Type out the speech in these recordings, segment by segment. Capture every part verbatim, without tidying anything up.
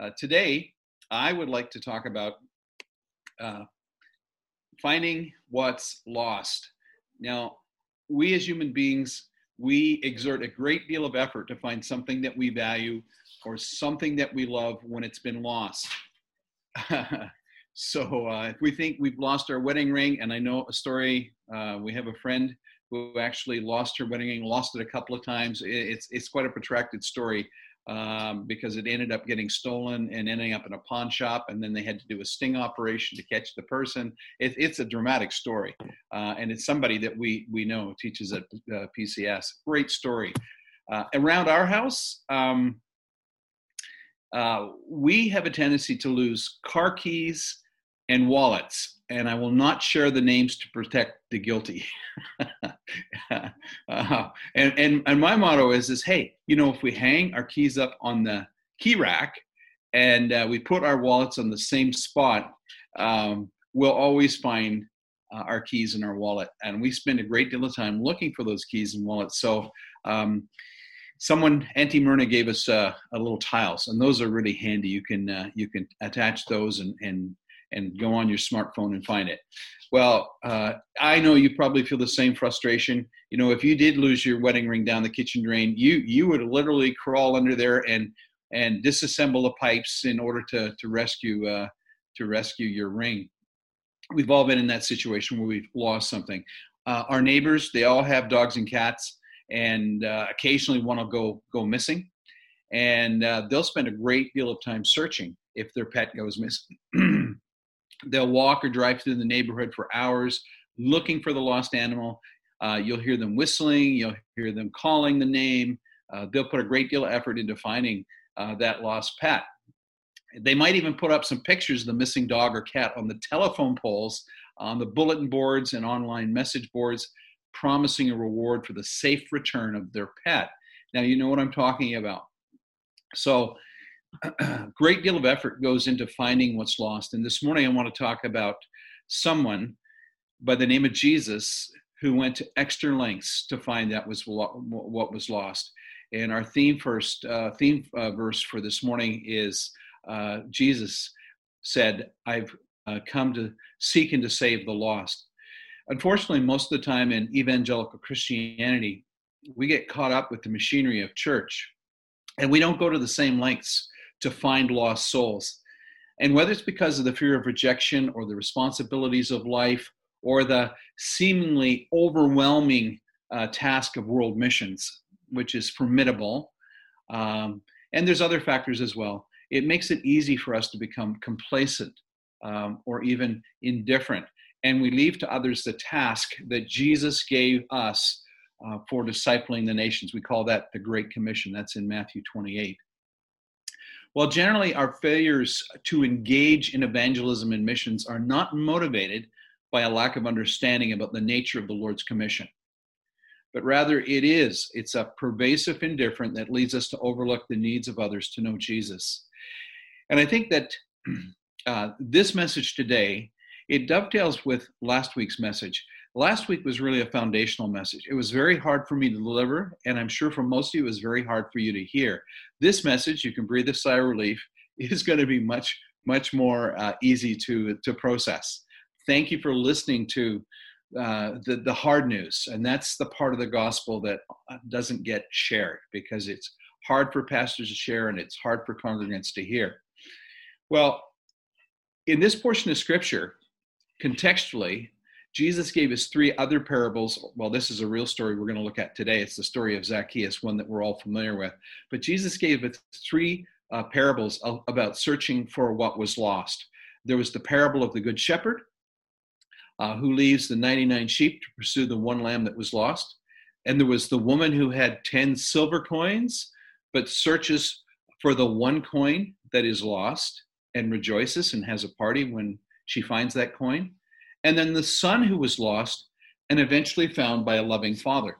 Uh, today, I would like to talk about uh, finding what's lost. Now, we as human beings, we exert a great deal of effort to find something that we value or something that we love when it's been lost. So uh, if we think we've lost our wedding ring, and I know a story, uh, we have a friend who actually lost her wedding ring, lost it a couple of times. It's it's quite a protracted story um, because it ended up getting stolen and ending up in a pawn shop, and then they had to do a sting operation to catch the person. It, it's a dramatic story, uh, and it's somebody that we we know teaches at uh, P C S. Great story. Uh, around our house, um, uh, we have a tendency to lose car keys and wallets, and I will not share the names to protect the guilty. uh, and, and, and my motto is, is, hey, you know, if we hang our keys up on the key rack and uh, we put our wallets on the same spot, um, we'll always find uh, our keys in our wallet. And we spend a great deal of time looking for those keys and wallets. So um, someone, Auntie Myrna, gave us uh, a little tiles, and those are really handy. You can uh, you can attach those and and and go on your smartphone and find it. Well, uh, I know you probably feel the same frustration. You know, if you did lose your wedding ring down the kitchen drain, you you would literally crawl under there and and disassemble the pipes in order to to rescue uh, to rescue your ring. We've all been in that situation where we've lost something. Uh, our neighbors, they all have dogs and cats, and uh, occasionally one will go go missing, and uh, they'll spend a great deal of time searching if their pet goes missing. They'll walk or drive through the neighborhood for hours looking for the lost animal. Uh, you'll hear them whistling. You'll hear them calling the name. Uh, they'll put a great deal of effort into finding uh, that lost pet. They might even put up some pictures of the missing dog or cat on the telephone poles, on the bulletin boards and online message boards, promising a reward for the safe return of their pet. Now, you know what I'm talking about. So, a great deal of effort goes into finding what's lost. And this morning I want to talk about someone by the name of Jesus who went to extra lengths to find that was lo- what was lost. And our theme first uh, theme uh, verse for this morning is uh, Jesus said, "I've uh, come to seek and to save the lost." Unfortunately, most of the time in evangelical Christianity, we get caught up with the machinery of church, and we don't go to the same lengths to find lost souls. And whether it's because of the fear of rejection or the responsibilities of life or the seemingly overwhelming uh, task of world missions, which is formidable, um, and there's other factors as well, it makes it easy for us to become complacent um, or even indifferent. And we leave to others the task that Jesus gave us uh, for discipling the nations. We call that the Great Commission. That's in Matthew twenty-eight. Well, generally, our failures to engage in evangelism and missions are not motivated by a lack of understanding about the nature of the Lord's commission, but rather it is. It's a pervasive indifference that leads us to overlook the needs of others to know Jesus. And I think that uh, this message today, it dovetails with last week's message. Last week was really a foundational message. It was very hard for me to deliver, and I'm sure for most of you it was very hard for you to hear. This message, you can breathe a sigh of relief, is going to be much, much more uh, easy to, to process. Thank you for listening to uh, the, the hard news, and that's the part of the gospel that doesn't get shared because it's hard for pastors to share and it's hard for congregants to hear. Well, in this portion of Scripture, contextually, Jesus gave us three other parables. Well, this is a real story we're going to look at today. It's the story of Zacchaeus, one that we're all familiar with. But Jesus gave us three uh, parables about searching for what was lost. There was the parable of the Good Shepherd, uh, who leaves the ninety-nine sheep to pursue the one lamb that was lost. And there was the woman who had ten silver coins, but searches for the one coin that is lost and rejoices and has a party when she finds that coin. And then the son who was lost and eventually found by a loving father.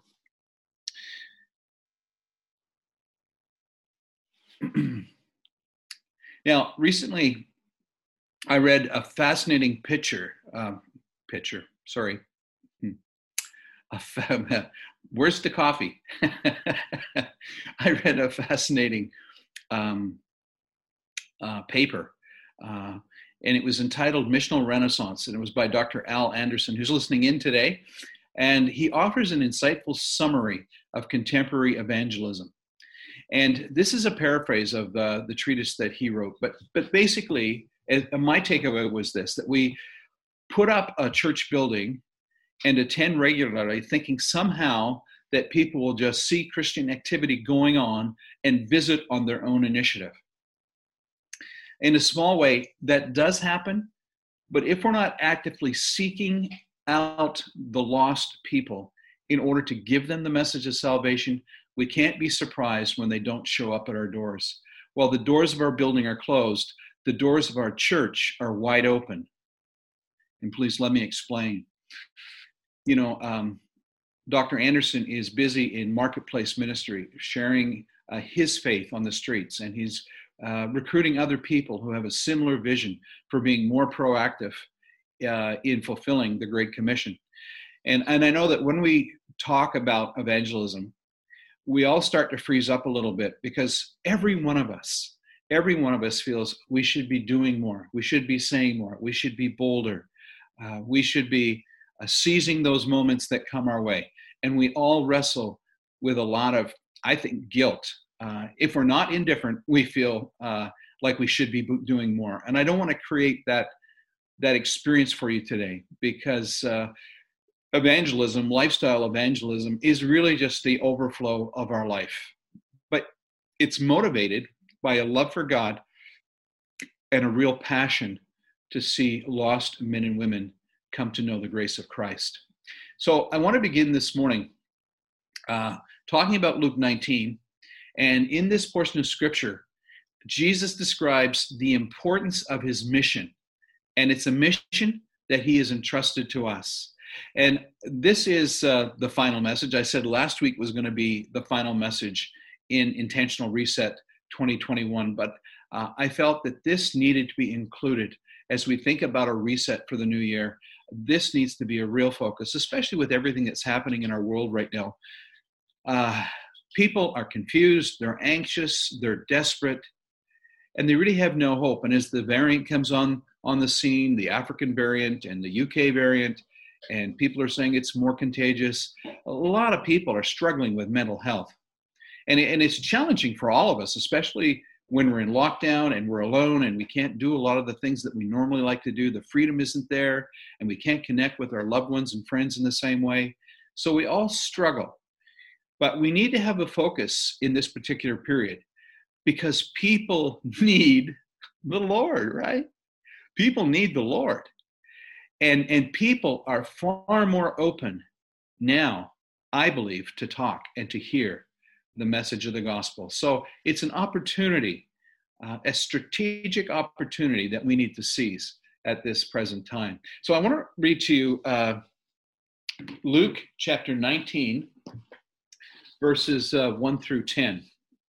Now, recently, I read a fascinating picture, um, picture, sorry. A fa- Where's the coffee? I read a fascinating um, uh, paper. Uh, and it was entitled Missional Renaissance, and it was by Doctor Al Anderson, who's listening in today. And he offers an insightful summary of contemporary evangelism. And this is a paraphrase of the, the treatise that he wrote. But, but basically, my takeaway was this, that we put up a church building and attend regularly, thinking somehow that people will just see Christian activity going on and visit on their own initiative. In a small way, that does happen, but if we're not actively seeking out the lost people in order to give them the message of salvation, we can't be surprised when they don't show up at our doors. While the doors of our building are closed, the doors of our church are wide open. And please let me explain. You know, um, Doctor Anderson is busy in marketplace ministry, sharing uh, his faith on the streets, and he's uh, recruiting other people who have a similar vision for being more proactive uh, in fulfilling the Great Commission. And, and I know that when we talk about evangelism, we all start to freeze up a little bit, because every one of us, every one of us feels we should be doing more. We should be saying more. We should be bolder. Uh, we should be uh, seizing those moments that come our way. And we all wrestle with a lot of, I think, guilt. Uh, if we're not indifferent, we feel uh, like we should be doing more. And I don't want to create that, that experience for you today, because uh, evangelism, lifestyle evangelism, is really just the overflow of our life. But it's motivated by a love for God and a real passion to see lost men and women come to know the grace of Christ. So I want to begin this morning uh, talking about Luke nineteen. And in this portion of Scripture, Jesus describes the importance of his mission. And it's a mission that he has entrusted to us. And this is uh, the final message. I said last week was going to be the final message in Intentional Reset twenty twenty-one, but uh, I felt that this needed to be included as we think about a reset for the new year. This needs to be a real focus, especially with everything that's happening in our world right now. Uh, people are confused, they're anxious, they're desperate, and they really have no hope. And as the variant comes on, on the scene, the African variant and the U K variant, and people are saying it's more contagious, a lot of people are struggling with mental health. And, and it's challenging for all of us, especially when we're in lockdown and we're alone and we can't do a lot of the things that we normally like to do. The freedom isn't there, and we can't connect with our loved ones and friends in the same way. So we all struggle. But we need to have a focus in this particular period, because people need the Lord, right? People need the Lord. And, and people are far more open now, I believe, to talk and to hear the message of the gospel. So it's an opportunity, uh, a strategic opportunity that we need to seize at this present time. So I want to read to you uh, Luke chapter nineteen, verses uh, one through ten.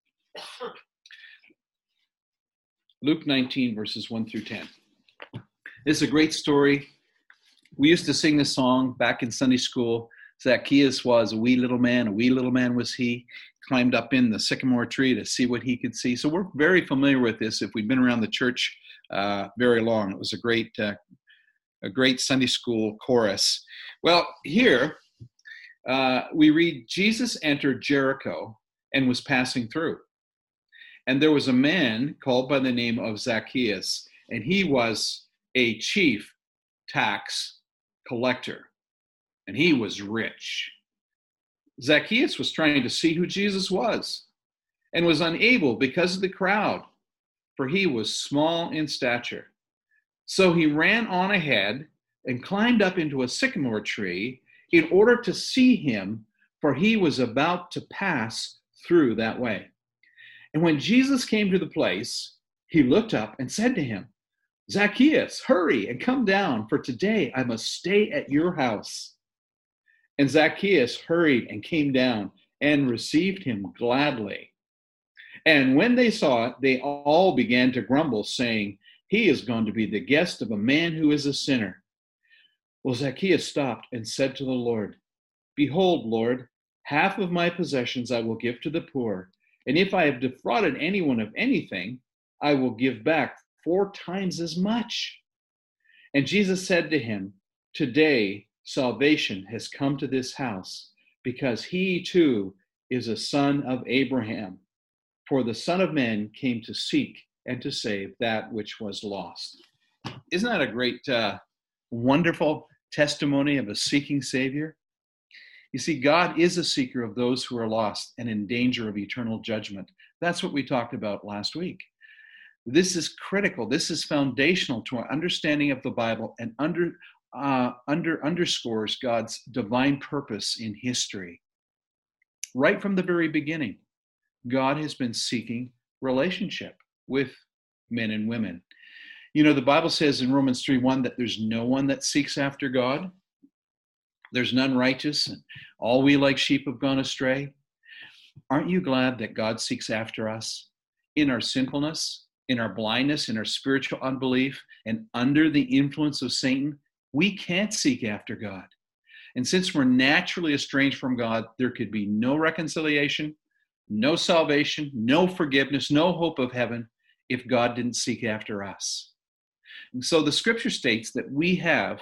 Luke nineteen, verses one through ten. This is a great story. We used to sing this song back in Sunday school. Zacchaeus was a wee little man, a wee little man was he, climbed up in the sycamore tree to see what he could see. So we're very familiar with this if we've been around the church uh, very long. It was a great, uh, a great Sunday school chorus. Well, here uh, we read, Jesus entered Jericho and was passing through. And there was a man called by the name of Zacchaeus, and he was a chief tax collector, and he was rich. Zacchaeus was trying to see who Jesus was and was unable because of the crowd, for he was small in stature. So he ran on ahead and climbed up into a sycamore tree in order to see him, for he was about to pass through that way. And when Jesus came to the place, he looked up and said to him, Zacchaeus, hurry and come down, for today I must stay at your house. And Zacchaeus hurried and came down and received him gladly. And when they saw it, they all began to grumble, saying, he is going to be the guest of a man who is a sinner. Well, Zacchaeus stopped and said to the Lord, behold, Lord, half of my possessions I will give to the poor. And if I have defrauded anyone of anything, I will give back four times as much. And Jesus said to him, today salvation has come to this house, because he too is a son of Abraham. For the Son of Man came to seek and to save that which was lost. Isn't that a great, uh, wonderful testimony of a seeking Savior? You see, God is a seeker of those who are lost and in danger of eternal judgment. That's what we talked about last week. This is critical. This is foundational to our understanding of the Bible, and under, uh, under underscores God's divine purpose in history. Right from the very beginning, God has been seeking relationship with men and women. You know, the Bible says in Romans three one that there's no one that seeks after God. There's none righteous, and all we like sheep have gone astray. Aren't you glad that God seeks after us in our sinfulness, in our blindness, in our spiritual unbelief, and under the influence of Satan? We can't seek after God. And since we're naturally estranged from God, there could be no reconciliation, no salvation, no forgiveness, no hope of heaven if God didn't seek after us. And so the scripture states that we have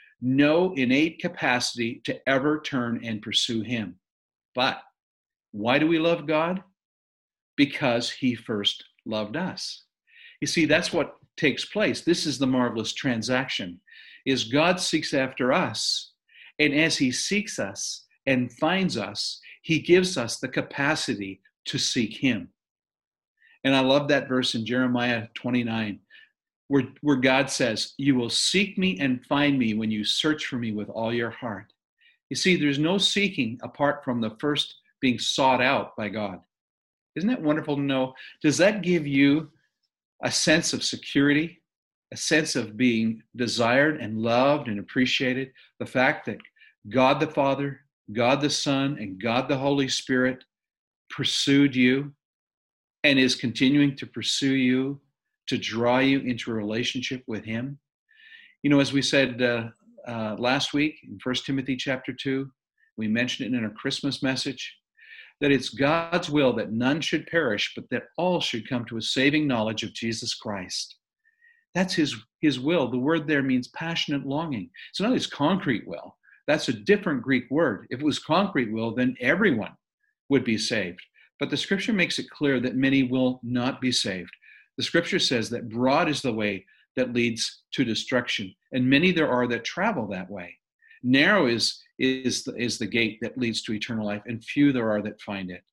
no innate capacity to ever turn and pursue him. But why do we love God? Because he first loved us. You see, that's what takes place. This is the marvelous transaction, is God seeks after us, and as he seeks us and finds us, he gives us the capacity to seek him. And I love that verse in Jeremiah twenty-nine, where, where God says, you will seek me and find me when you search for me with all your heart. You see, there's no seeking apart from the first being sought out by God. Isn't that wonderful to know? Does that give you a sense of security, a sense of being desired and loved and appreciated? The fact that God the Father, God the Son, and God the Holy Spirit pursued you and is continuing to pursue you to draw you into a relationship with him. You know, as we said uh, uh, last week in First Timothy chapter two, we mentioned it in our Christmas message, that it's God's will that none should perish, but that all should come to a saving knowledge of Jesus Christ. That's his, his will. The word there means passionate longing. It's not his concrete will. That's a different Greek word. If it was concrete will, then everyone would be saved. But the scripture makes it clear that many will not be saved. The scripture says that broad is the way that leads to destruction, and many there are that travel that way. Narrow is, is, the, is the gate that leads to eternal life, and few there are that find it.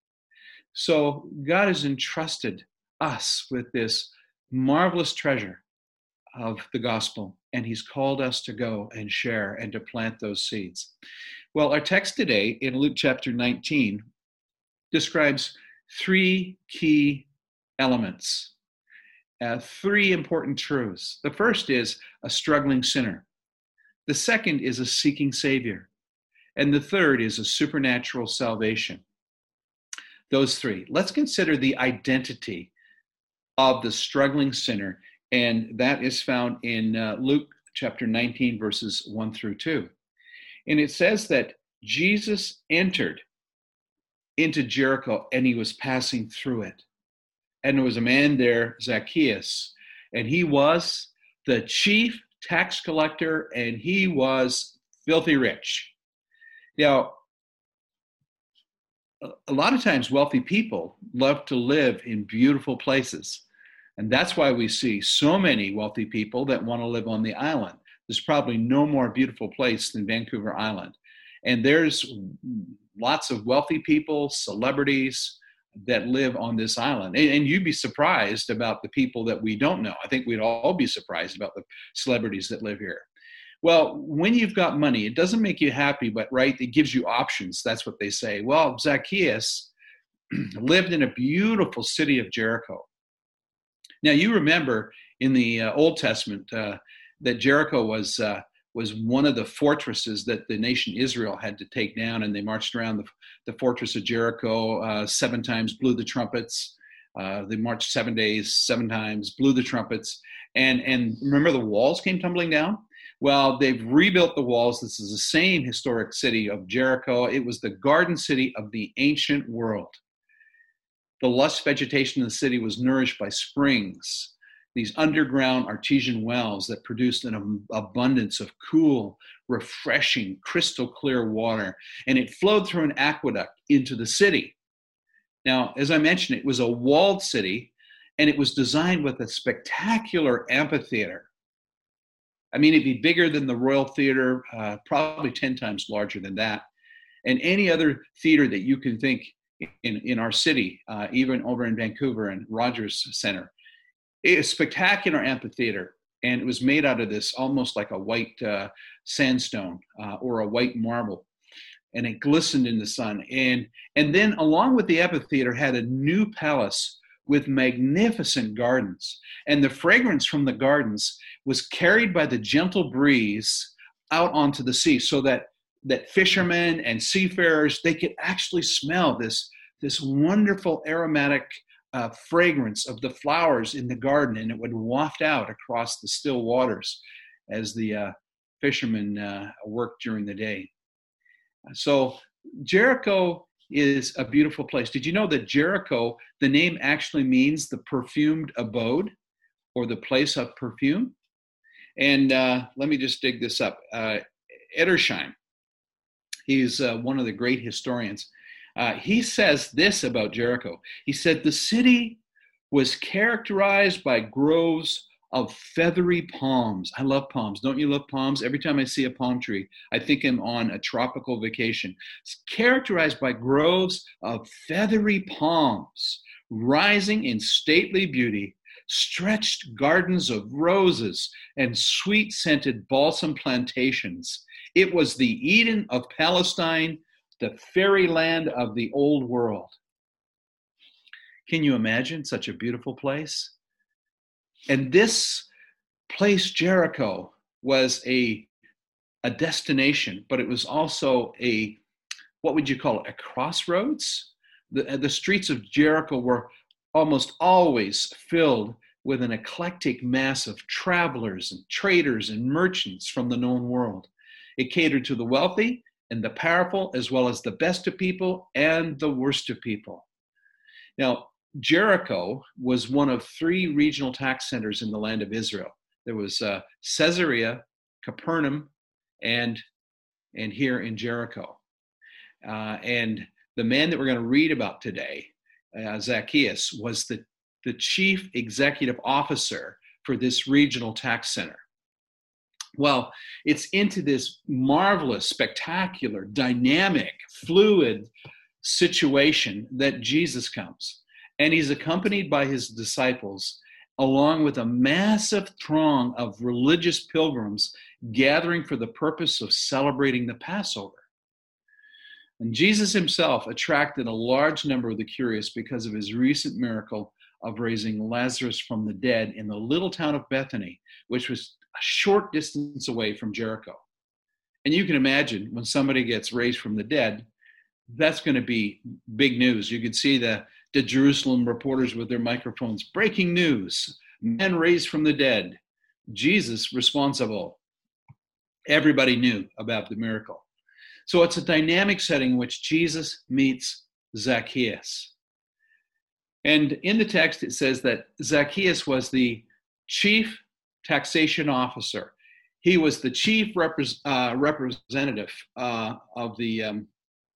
So God has entrusted us with this marvelous treasure of the gospel, and he's called us to go and share and to plant those seeds. Well, our text today in Luke chapter nineteen describes three key elements, uh, three important truths. The first is a struggling sinner. The second is a seeking Savior. And the third is a supernatural salvation. Those three. Let's consider the identity of the struggling sinner, and that is found in uh, Luke chapter nineteen, verses one through two. And it says that Jesus entered into Jericho, and he was passing through it. And there was a man there, Zacchaeus, and he was the chief tax collector, and he was filthy rich. Now, a lot of times wealthy people love to live in beautiful places. And that's why we see so many wealthy people that want to live on the island. There's probably no more beautiful place than Vancouver Island. And there's lots of wealthy people, celebrities that live on this island. And, and you'd be surprised about the people that we don't know. I think we'd all be surprised about the celebrities that live here. Well, when you've got money, it doesn't make you happy, but right, it gives you options. That's what they say. Well, Zacchaeus lived in a beautiful city of Jericho. Now, you remember in the uh, Old Testament uh, that Jericho was uh, was one of the fortresses that the nation Israel had to take down, and they marched around the, the fortress of Jericho uh, seven times, blew the trumpets. Uh, they marched seven days, seven times, blew the trumpets, and and remember the walls came tumbling down? Well, they've rebuilt the walls. This is the same historic city of Jericho. It was the garden city of the ancient world. The lush vegetation in the city was nourished by springs, these underground artesian wells that produced an abundance of cool, refreshing, crystal clear water, and it flowed through an aqueduct into the city. Now, as I mentioned, it was a walled city, and it was designed with a spectacular amphitheater. I mean, it'd be bigger than the Royal Theater, uh, probably ten times larger than that, and any other theater that you can think in, in our city, uh, even over in Vancouver and Rogers Center. A spectacular amphitheater, and it was made out of this almost like a white uh, sandstone uh, or a white marble, and it glistened in the sun. And, and then along with the amphitheater had a new palace with magnificent gardens, and the fragrance from the gardens was carried by the gentle breeze out onto the sea, so that, that fishermen and seafarers, they could actually smell this, this wonderful aromatic Uh, fragrance of the flowers in the garden, and it would waft out across the still waters as the uh, fishermen uh, worked during the day. So Jericho is a beautiful place. Did you know that Jericho, the name actually means the perfumed abode or the place of perfume? And uh, let me just dig this up. Uh, Edersheim, he's uh, one of the great historians. Uh, he says this about Jericho. He said, the city was characterized by groves of feathery palms. I love palms. Don't you love palms? Every time I see a palm tree, I think I'm on a tropical vacation. It's characterized by groves of feathery palms, rising in stately beauty, stretched gardens of roses, and sweet-scented balsam plantations. It was the Eden of Palestine, the fairyland of the old world. Can you imagine such a beautiful place? And this place, Jericho, was a, a destination, but it was also a, what would you call it, a crossroads? The, the streets of Jericho were almost always filled with an eclectic mass of travelers and traders and merchants from the known world. It catered to the wealthy and the powerful, as well as the best of people and the worst of people. Now, Jericho was one of three regional tax centers in the land of Israel. There was uh, Caesarea, Capernaum, and, and here in Jericho. Uh, and the man that we're going to read about today, uh, Zacchaeus, was the, the chief executive officer for this regional tax center. Well, it's into this marvelous, spectacular, dynamic, fluid situation that Jesus comes. And he's accompanied by his disciples, along with a massive throng of religious pilgrims gathering for the purpose of celebrating the Passover. And Jesus himself attracted a large number of the curious because of his recent miracle of raising Lazarus from the dead in the little town of Bethany, which was a short distance away from Jericho. And you can imagine when somebody gets raised from the dead, that's going to be big news. You could see the, the Jerusalem reporters with their microphones, breaking news, man raised from the dead, Jesus responsible. Everybody knew about the miracle. So it's a dynamic setting in which Jesus meets Zacchaeus. And in the text, it says that Zacchaeus was the chief taxation officer. He was the chief repre- uh, representative uh, of the um,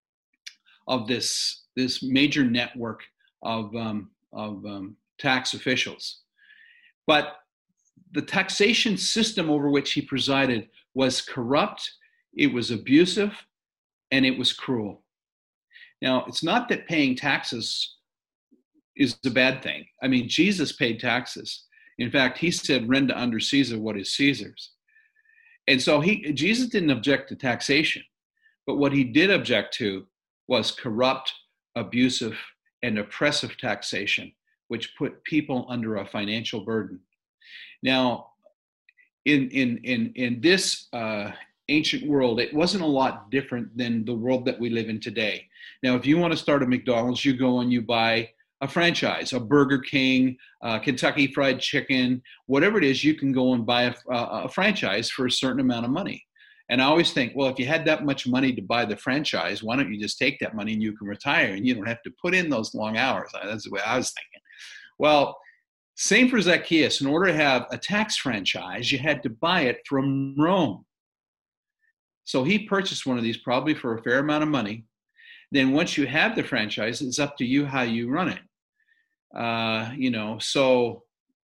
of this this major network of um, of um, tax officials. But the taxation system over which he presided was corrupt, it was abusive, and it was cruel. Now, it's not that paying taxes is a bad thing. I mean, Jesus paid taxes. In fact, he said, render unto Caesar what is Caesar's. And so he, Jesus didn't object to taxation, but what he did object to was corrupt, abusive, and oppressive taxation, which put people under a financial burden. Now, in in in in this uh, ancient world, it wasn't a lot different than the world that we live in today. Now, if you want to start a McDonald's, you go and you buy a franchise, a Burger King, uh, Kentucky Fried Chicken, whatever it is, you can go and buy a, a, a franchise for a certain amount of money. And I always think, well, if you had that much money to buy the franchise, why don't you just take that money and you can retire and you don't have to put in those long hours? That's the way I was thinking. Well, same for Zacchaeus. In order to have a tax franchise, you had to buy it from Rome. So he purchased one of these probably for a fair amount of money. Then once you have the franchise, it's up to you how you run it. Uh, you know, so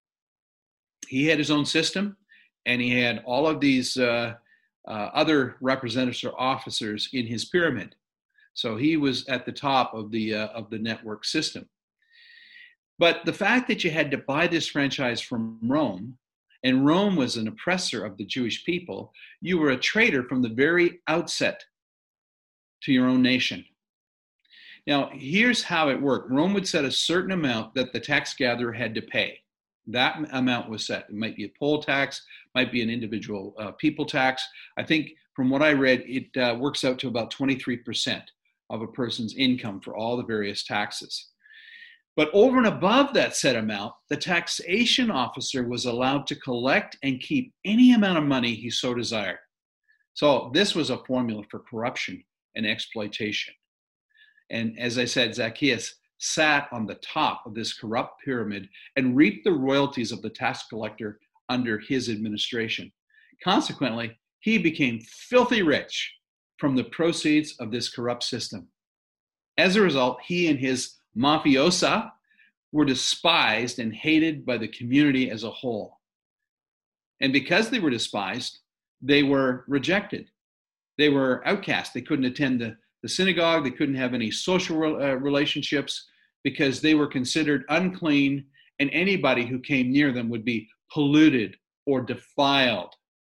he had his own system, and he had all of these uh, uh, other representatives or officers in his pyramid. So he was at the top of the uh, of the network system. But the fact that you had to buy this franchise from Rome, and Rome was an oppressor of the Jewish people, you were a traitor from the very outset to your own nation. Now, here's how it worked. Rome would set a certain amount that the tax gatherer had to pay. That amount was set. It might be a poll tax, might be an individual uh, people tax. I think from what I read, it uh, works out to about twenty-three percent of a person's income for all the various taxes. But over and above that set amount, the taxation officer was allowed to collect and keep any amount of money he so desired. So this was a formula for corruption and exploitation. And as I said, Zacchaeus sat on the top of this corrupt pyramid and reaped the royalties of the tax collector under his administration. Consequently, he became filthy rich from the proceeds of this corrupt system. As a result, he and his mafiosa were despised and hated by the community as a whole. And because they were despised, they were rejected. They were outcast. They couldn't attend the, the synagogue. They couldn't have any social uh, relationships because they were considered unclean, and anybody who came near them would be polluted or defiled.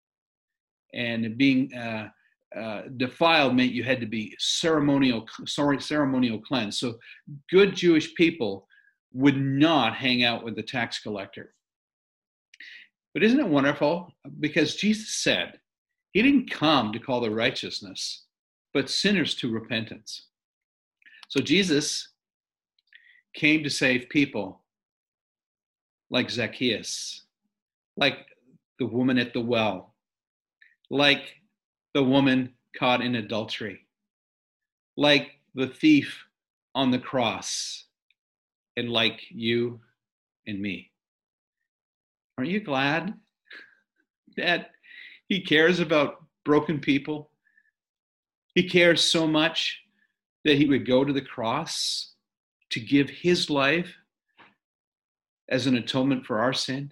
And being uh, uh, defiled meant you had to be ceremonial, sorry, ceremonial cleansed. So good Jewish people would not hang out with the tax collector. But isn't it wonderful? Because Jesus said he didn't come to call the righteousness, but sinners to repentance. So Jesus came to save people like Zacchaeus, like the woman at the well, like the woman caught in adultery, like the thief on the cross, and like you and me. Aren't you glad that he cares about broken people? He cares so much that he would go to the cross to give his life as an atonement for our sin.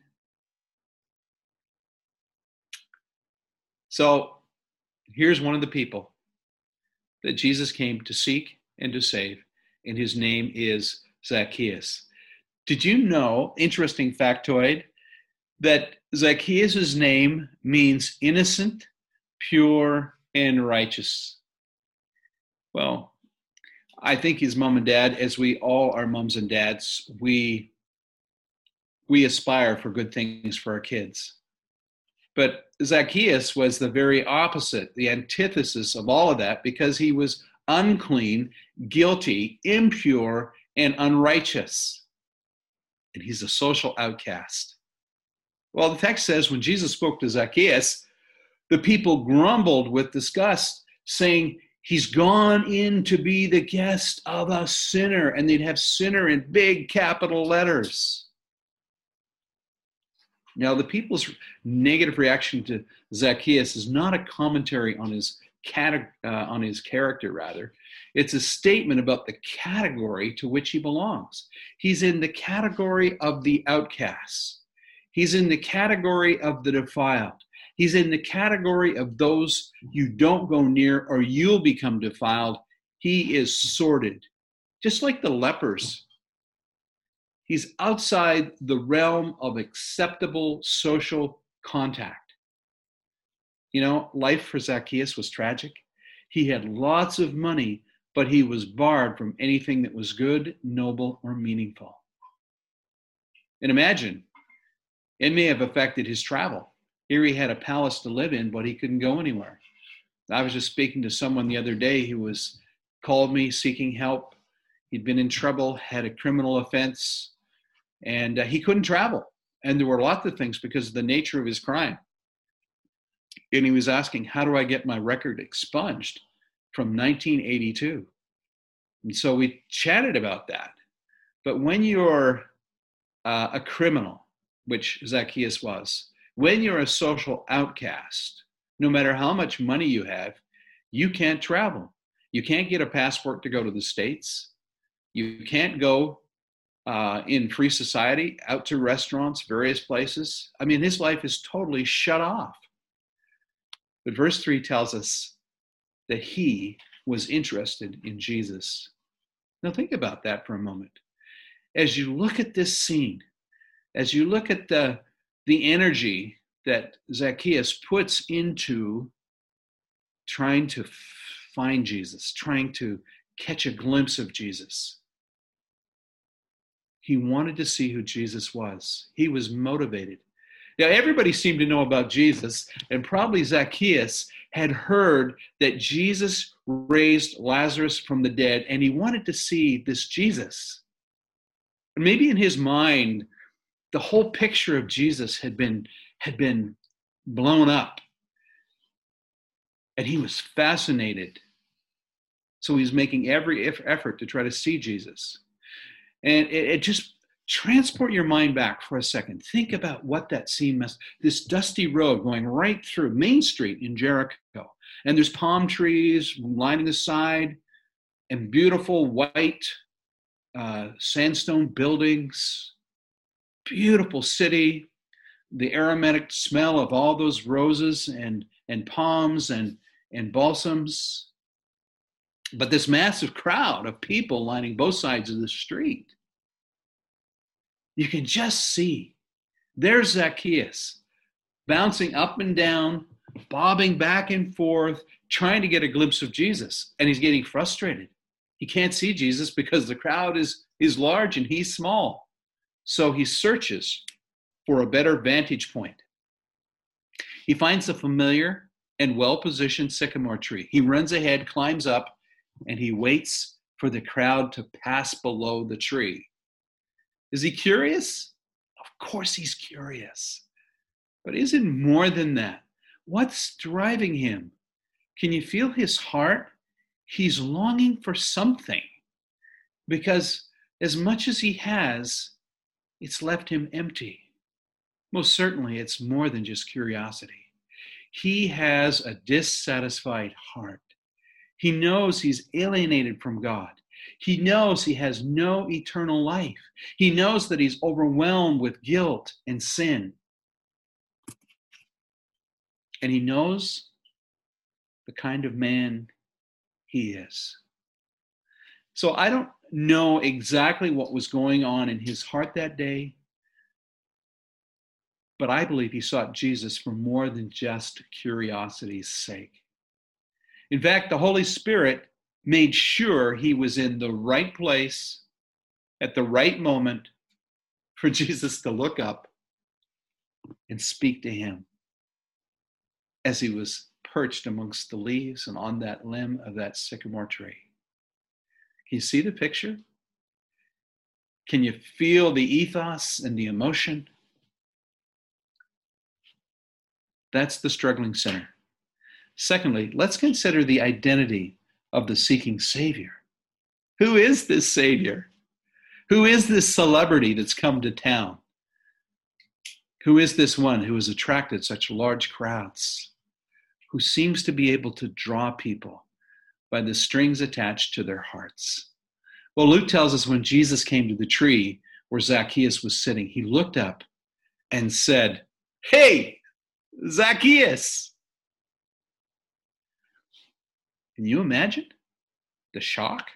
So here's one of the people that Jesus came to seek and to save, and his name is Zacchaeus. Did you know, interesting factoid, that Zacchaeus' name means innocent, pure, and righteous? Well, I think his mom and dad, as we all are moms and dads, we we aspire for good things for our kids. But Zacchaeus was the very opposite, the antithesis of all of that, because he was unclean, guilty, impure, and unrighteous. And he's a social outcast. Well, the text says when Jesus spoke to Zacchaeus, the people grumbled with disgust, saying, he's gone in to be the guest of a sinner. And they'd have sinner in big capital letters. Now, the people's negative reaction to Zacchaeus is not a commentary on his cate- uh, on his character, rather. It's a statement about the category to which he belongs. He's in the category of the outcasts. He's in the category of the defiled. He's in the category of those you don't go near or you'll become defiled. He is sorted, just like the lepers. He's outside the realm of acceptable social contact. You know, life for Zacchaeus was tragic. He had lots of money, but he was barred from anything that was good, noble, or meaningful. And imagine, it may have affected his travel. Here he had a palace to live in, but he couldn't go anywhere. I was just speaking to someone the other day who was called me seeking help. He'd been in trouble, had a criminal offense, and uh, he couldn't travel. And there were lots of things because of the nature of his crime. And he was asking, how do I get my record expunged from nineteen eighty-two? And so we chatted about that. But when you're uh, a criminal, which Zacchaeus was, when you're a social outcast, no matter how much money you have, you can't travel. You can't get a passport to go to the States. You can't go uh, in free society out to restaurants, various places. I mean, his life is totally shut off. But verse three tells us that he was interested in Jesus. Now think about that for a moment. As you look at this scene, as you look at the, the energy that Zacchaeus puts into trying to find Jesus, trying to catch a glimpse of Jesus, he wanted to see who Jesus was. He was motivated. Now, everybody seemed to know about Jesus, and probably Zacchaeus had heard that Jesus raised Lazarus from the dead, and he wanted to see this Jesus. And maybe in his mind, the whole picture of Jesus had been, had been blown up, and he was fascinated. So he's making every effort to try to see Jesus. And it, it just transport your mind back for a second. Think about what that scene must, this dusty road going right through Main Street in Jericho. And there's palm trees lining the side and beautiful white uh, sandstone buildings, beautiful city, the aromatic smell of all those roses and, and palms and, and balsams. But this massive crowd of people lining both sides of the street. You can just see, there's Zacchaeus bouncing up and down, bobbing back and forth, trying to get a glimpse of Jesus. And he's getting frustrated. He can't see Jesus because the crowd is, is large and he's small. So he searches for a better vantage point. He finds a familiar and well-positioned sycamore tree. He runs ahead, climbs up, and he waits for the crowd to pass below the tree. Is he curious? Of course he's curious. But is it more than that? What's driving him? Can you feel his heart? He's longing for something. Because as much as he has, it's left him empty. Most certainly, it's more than just curiosity. He has a dissatisfied heart. He knows he's alienated from God. He knows he has no eternal life. He knows that he's overwhelmed with guilt and sin. And he knows the kind of man he is. So I don't know exactly what was going on in his heart that day, but I believe he sought Jesus for more than just curiosity's sake. In fact, the Holy Spirit made sure he was in the right place at the right moment for Jesus to look up and speak to him as he was perched amongst the leaves and on that limb of that sycamore tree. Can you see the picture? Can you feel the ethos and the emotion? That's the struggling sinner. Secondly, let's consider the identity of the seeking Savior. Who is this Savior? Who is this celebrity that's come to town? Who is this one who has attracted such large crowds? Who seems to be able to draw people by the strings attached to their hearts? Well, Luke tells us when Jesus came to the tree where Zacchaeus was sitting, he looked up and said, "Hey, Zacchaeus!" Can you imagine the shock?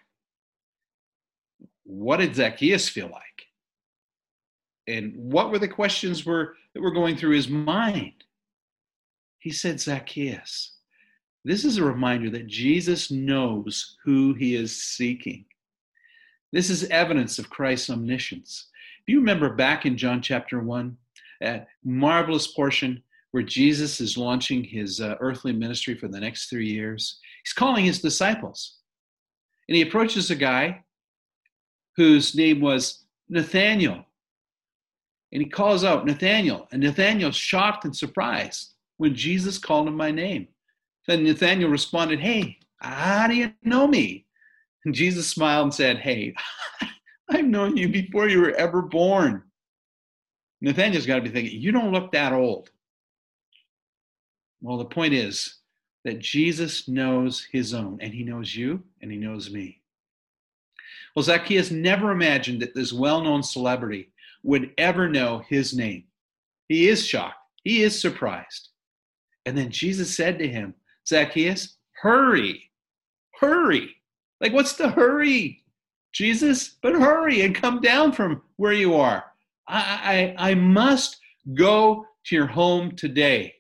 What did Zacchaeus feel like? And what were the questions were, that were going through his mind? He said, "Zacchaeus." This is a reminder that Jesus knows who he is seeking. This is evidence of Christ's omniscience. Do you remember back in John chapter one, that marvelous portion where Jesus is launching his uh, earthly ministry for the next three years? He's calling his disciples. And he approaches a guy whose name was Nathanael. And he calls out, "Nathanael." And Nathanael's shocked and surprised. when Jesus called him by name. Then Nathanael responded, hey, how do you know me? And Jesus smiled and said, hey, I've known you before you were ever born. Nathanael's got to be thinking, you don't look that old. Well, the point is that Jesus knows his own, and he knows you, and he knows me. Well, Zacchaeus never imagined that this well-known celebrity would ever know his name. He is shocked. He is surprised. And then Jesus said to him, Zacchaeus, hurry, hurry. Like, what's the hurry, Jesus? But hurry and come down from where you are. I, I, I must go to your home today.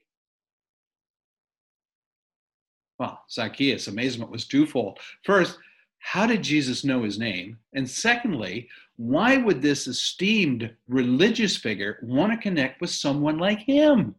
Well, Zacchaeus' amazement was twofold. First, how did Jesus know his name? And secondly, why would this esteemed religious figure want to connect with someone like him?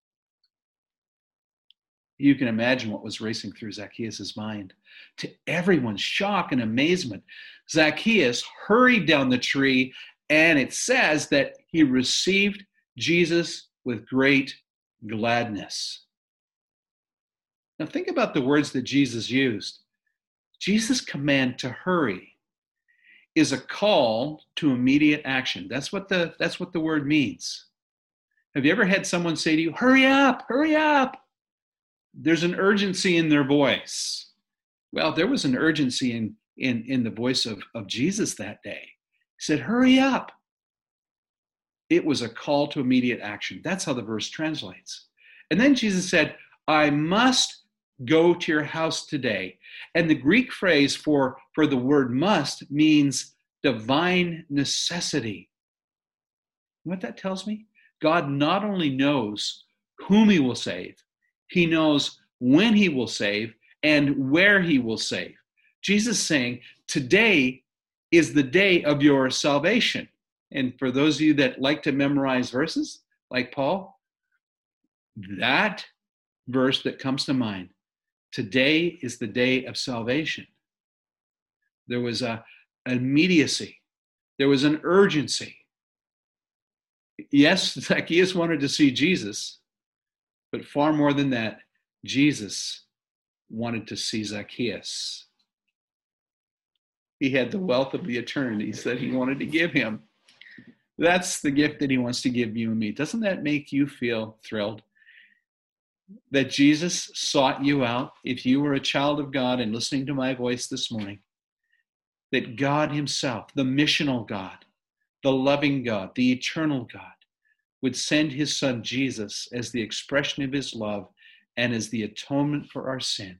You can imagine what was racing through Zacchaeus' mind. To everyone's shock and amazement, Zacchaeus hurried down the tree, and it says that he received Jesus with great gladness. Now think about the words that Jesus used. Jesus' command to hurry is a call to immediate action. That's what the, that's what the word means. Have you ever had someone say to you, hurry up, hurry up? There's an urgency in their voice. Well, there was an urgency in, in, in the voice of, of Jesus that day. He said, hurry up. It was a call to immediate action. That's how the verse translates. And then Jesus said, I must go to your house today. And the Greek phrase for, for the word must means divine necessity. You know what that tells me? God not only knows whom he will save, he knows when he will save and where he will save. Jesus saying, today is the day of your salvation. And for those of you that like to memorize verses, like Paul, that verse that comes to mind, today is the day of salvation. There was a, an immediacy. There was an urgency. Yes, Zacchaeus wanted to see Jesus, but far more than that, Jesus wanted to see Zacchaeus. He had the wealth of the eternities that he wanted to give him. That's the gift that he wants to give you and me. Doesn't that make you feel thrilled? That Jesus sought you out, if you were a child of God and listening to my voice this morning, that God himself, the missional God, the loving God, the eternal God, would send his son Jesus as the expression of his love and as the atonement for our sin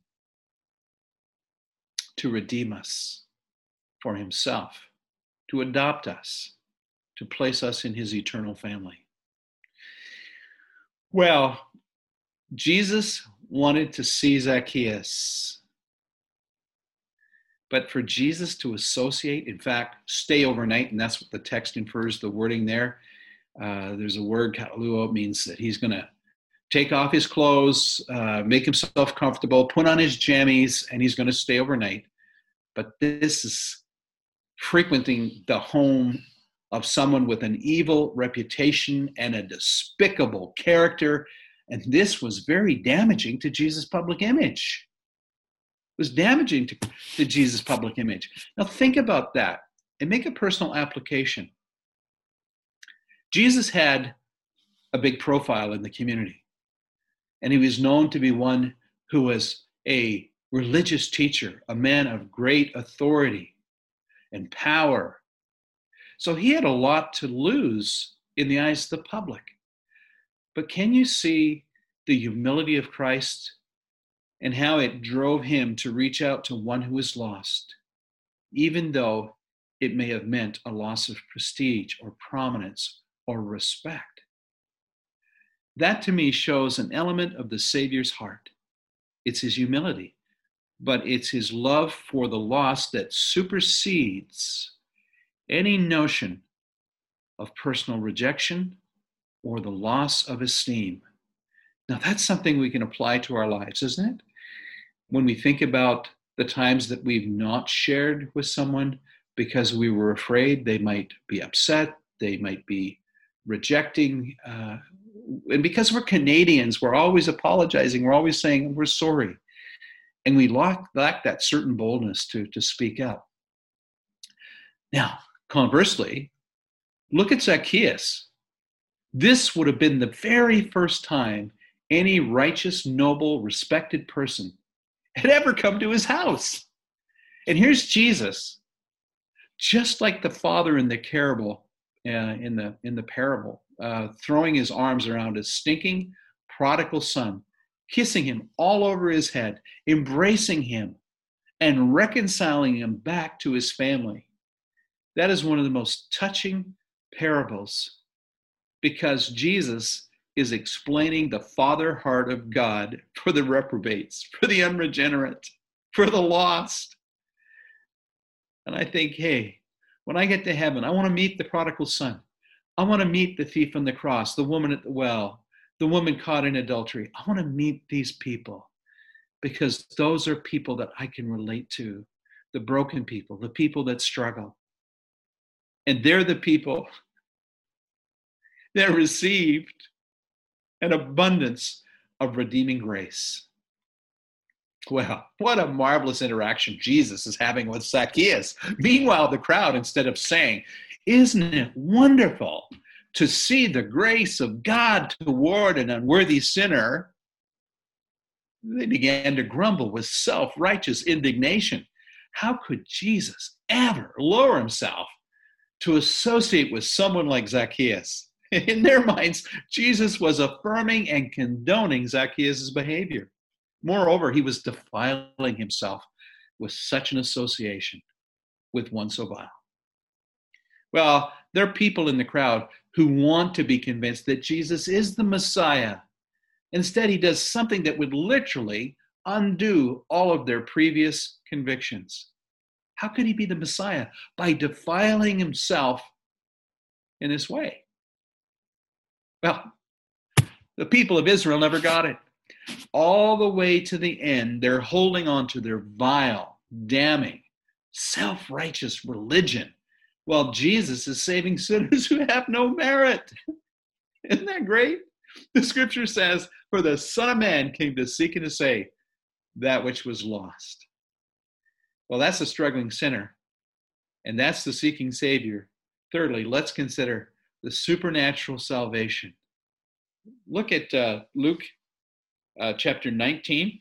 to redeem us for himself, to adopt us, to place us in his eternal family. Well, Jesus wanted to see Zacchaeus, but for Jesus to associate, in fact, stay overnight, and that's what the text infers, the wording there. Uh, there's a word, kataluo, means that he's going to take off his clothes, uh, make himself comfortable, put on his jammies, and he's going to stay overnight. But this is frequenting the home of someone with an evil reputation and a despicable character. And this was very damaging to Jesus' public image. It was damaging to, to Jesus' public image. Now think about that and make a personal application. Jesus had a big profile in the community, and he was known to be one who was a religious teacher, a man of great authority and power. So he had a lot to lose in the eyes of the public. But can you see the humility of Christ and how it drove him to reach out to one who was lost, even though it may have meant a loss of prestige or prominence or respect? That to me shows an element of the Savior's heart. It's his humility, but it's his love for the lost that supersedes any notion of personal rejection or the loss of esteem. Now that's something we can apply to our lives, isn't it? When we think about the times that we've not shared with someone because we were afraid they might be upset, they might be rejecting uh, And because we're Canadians, we're always apologizing. We're always saying we're sorry. And we lack, lack that certain boldness to, to speak up. Now, conversely, look at Zacchaeus. This would have been the very first time any righteous, noble, respected person had ever come to his house. And here's Jesus, just like the father in the parable, uh, in the in the parable, uh, throwing his arms around his stinking prodigal son, kissing him all over his head, embracing him, and reconciling him back to his family. That is one of the most touching parables, because Jesus is explaining the father heart of God for the reprobates, for the unregenerate, for the lost. And I think, hey, when I get to heaven, I want to meet the prodigal son. I want to meet the thief on the cross, the woman at the well, the woman caught in adultery. I want to meet these people because those are people that I can relate to, the broken people, the people that struggle. And they're the people that received an abundance of redeeming grace. Well, what a marvelous interaction Jesus is having with Zacchaeus. Meanwhile, the crowd, instead of saying, "Isn't it wonderful to see the grace of God toward an unworthy sinner?" they began to grumble with self-righteous indignation. How could Jesus ever lower himself to associate with someone like Zacchaeus? In their minds, Jesus was affirming and condoning Zacchaeus' behavior. Moreover, he was defiling himself with such an association with one so vile. Well, there are people in the crowd who want to be convinced that Jesus is the Messiah. Instead, he does something that would literally undo all of their previous convictions. How could he be the Messiah? By defiling himself in this way. Well, the people of Israel never got it. All the way to the end, they're holding on to their vile, damning, self-righteous religion, while Jesus is saving sinners who have no merit. Isn't that great? The scripture says, "For the Son of Man came to seek and to save that which was lost." Well, that's the struggling sinner, and that's the seeking Savior. Thirdly, let's consider the supernatural salvation. Look at uh, Luke uh, chapter nineteen.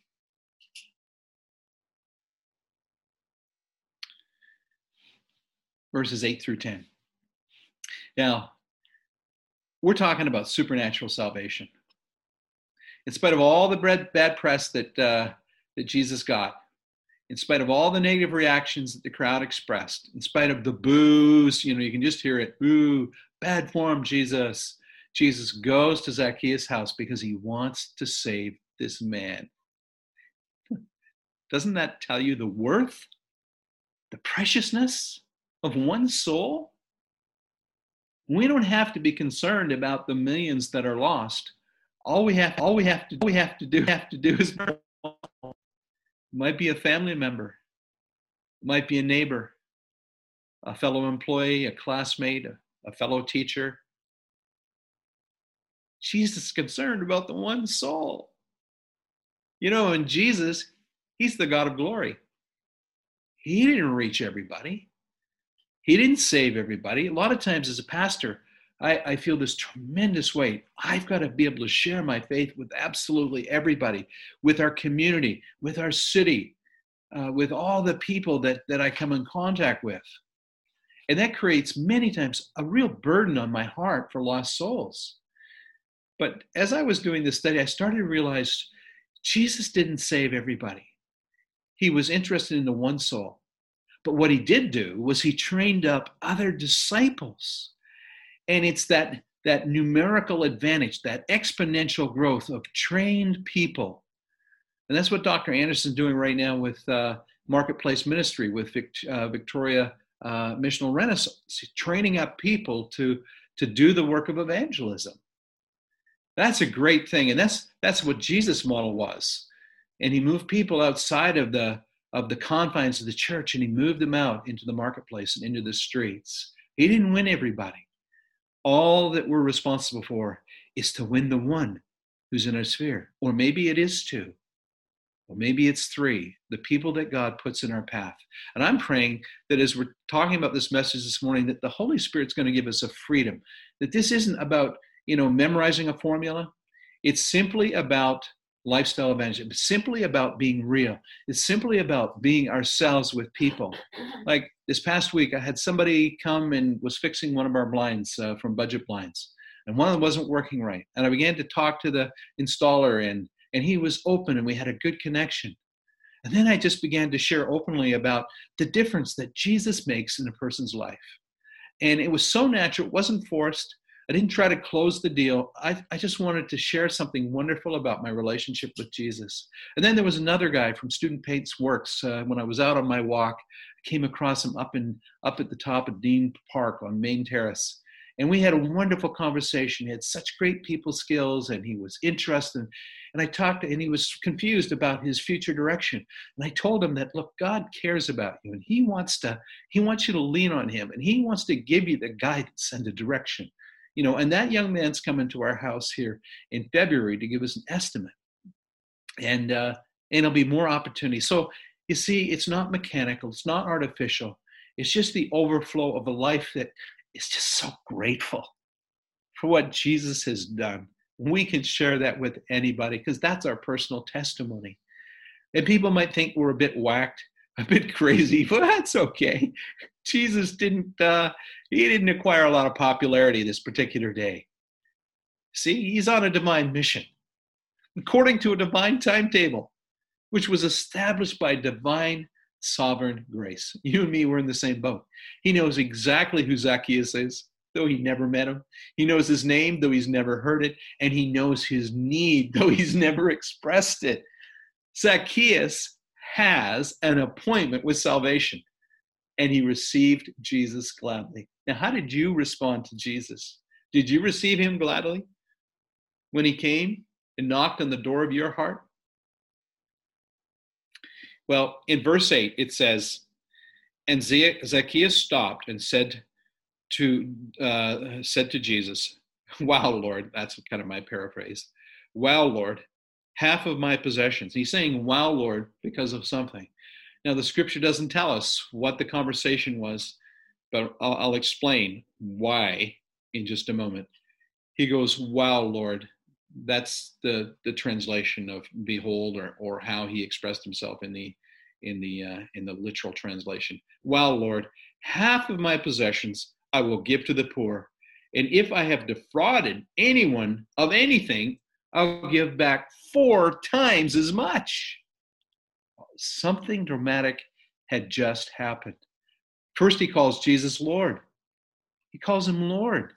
Verses eight through ten. Now, we're talking about supernatural salvation. In spite of all the bad press that, uh, that Jesus got, in spite of all the negative reactions that the crowd expressed, in spite of the boos, you know, you can just hear it, boo, bad form, Jesus. Jesus goes to Zacchaeus' house because he wants to save this man. Doesn't that tell you the worth, the preciousness of one soul? We don't have to be concerned about the millions that are lost. All we have, all we have to, all we have to do, have to do is, it might be a family member, it might be a neighbor, a fellow employee, a classmate, a, a fellow teacher. Jesus is concerned about the one soul. You know, and Jesus, he's the God of glory. He didn't reach everybody. He didn't save everybody. A lot of times as a pastor, I, I feel this tremendous weight. I've got to be able to share my faith with absolutely everybody, with our community, with our city, uh, with all the people that, that I come in contact with. And that creates many times a real burden on my heart for lost souls. But as I was doing this study, I started to realize Jesus didn't save everybody. He was interested in the one soul. But what he did do was he trained up other disciples. And it's that, that numerical advantage, that exponential growth of trained people. And that's what Doctor Anderson's doing right now with uh, Marketplace Ministry, with Vict- uh, Victoria uh, Missional Renaissance. He's training up people to, to do the work of evangelism. That's a great thing. And that's, that's what Jesus' model was. And he moved people outside of the of the confines of the church, and he moved them out into the marketplace and into the streets. He didn't win everybody. All that we're responsible for is to win the one who's in our sphere. Or maybe it is two. Or maybe it's three, the people that God puts in our path. And I'm praying that as we're talking about this message this morning, that the Holy Spirit's going to give us a freedom, that this isn't about, you know, memorizing a formula. It's simply about lifestyle evangelism. It's simply about being real. It's simply about being ourselves with people. Like this past week, I had somebody come and was fixing one of our blinds uh, from Budget Blinds. And one of them wasn't working right. And I began to talk to the installer, and And he was open, and we had a good connection. And then I just began to share openly about the difference that Jesus makes in a person's life. And it was so natural. It wasn't forced. I didn't try to close the deal. I, I just wanted to share something wonderful about my relationship with Jesus. And then there was another guy from Student Pace Works. Uh, when I was out on my walk, I came across him up in up at the top of Dean Park on Main Terrace. And we had a wonderful conversation. He had such great people skills, and he was interested. And I talked to, and he was confused about his future direction. And I told him that, look, God cares about you, and he wants to, he wants you to lean on him, and he wants to give you the guidance and the direction. You know, and that young man's coming to our house here in February to give us an estimate. And, uh, and there'll be more opportunities. So you see, it's not mechanical. It's not artificial. It's just the overflow of a life that is just so grateful for what Jesus has done. We can share that with anybody because that's our personal testimony. And people might think we're a bit whacked, a bit crazy, but that's okay. Jesus didn't, uh, he didn't acquire a lot of popularity this particular day. See, he's on a divine mission, according to a divine timetable, which was established by divine sovereign grace. You and me were in the same boat. He knows exactly who Zacchaeus is, though he never met him. He knows his name, though he's never heard it. And he knows his need, though he's never expressed it. Zacchaeus has an appointment with salvation, and he received Jesus gladly. Now, how did you respond to Jesus? Did you receive him gladly when he came and knocked on the door of your heart? Well, in verse eight, it says, and Zacchaeus stopped and said to uh, said to Jesus, wow, Lord, that's kind of my paraphrase. Wow, Lord, half of my possessions. He's saying, wow, Lord, because of something. Now, the scripture doesn't tell us what the conversation was, but I'll, I'll explain why in just a moment. He goes, wow, Lord. That's the, the translation of behold, or or how he expressed himself in the in the uh, in the literal translation. Wow, Lord, half of my possessions I will give to the poor, and if I have defrauded anyone of anything, I'll give back four times as much. Something dramatic had just happened. First, he calls Jesus Lord. He calls him Lord.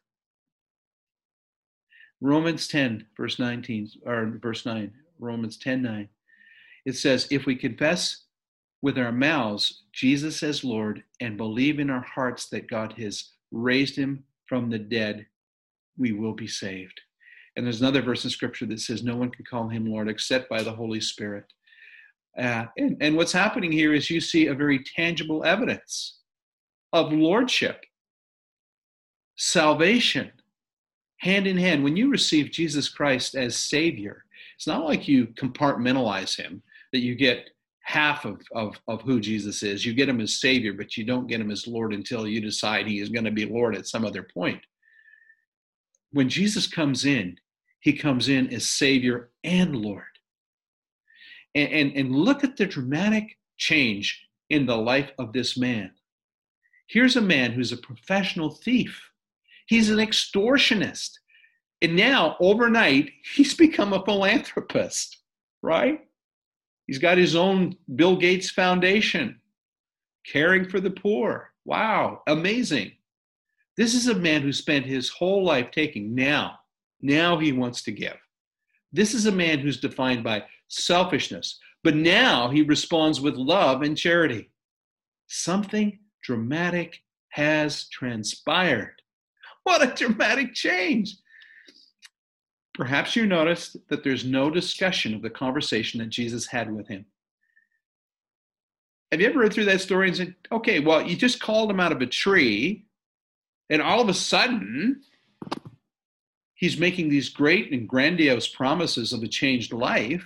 Romans ten, verse nineteen, or verse nine, Romans ten, nine. It says, if we confess with our mouths Jesus as Lord and believe in our hearts that God has raised him from the dead, we will be saved. And there's another verse in scripture that says no one can call him Lord except by the Holy Spirit. Uh, and, and what's happening here is you see a very tangible evidence of lordship, salvation, hand in hand. When you receive Jesus Christ as Savior, it's not like you compartmentalize him, that you get half of, of, of who Jesus is. You get him as Savior, but you don't get him as Lord until you decide he is going to be Lord at some other point. When Jesus comes in, he comes in as Savior and Lord. And, and, and look at the dramatic change in the life of this man. Here's a man who's a professional thief. He's an extortionist. And now, overnight, he's become a philanthropist, right? He's got his own Bill Gates Foundation, caring for the poor. Wow, amazing. This is a man who spent his whole life taking. Now, now he wants to give. This is a man who's defined by selfishness, but now he responds with love and charity. Something dramatic has transpired. What a dramatic change. Perhaps you noticed that there's no discussion of the conversation that Jesus had with him. Have you ever read through that story and said, okay, well, you just called him out of a tree, and all of a sudden, he's making these great and grandiose promises of a changed life.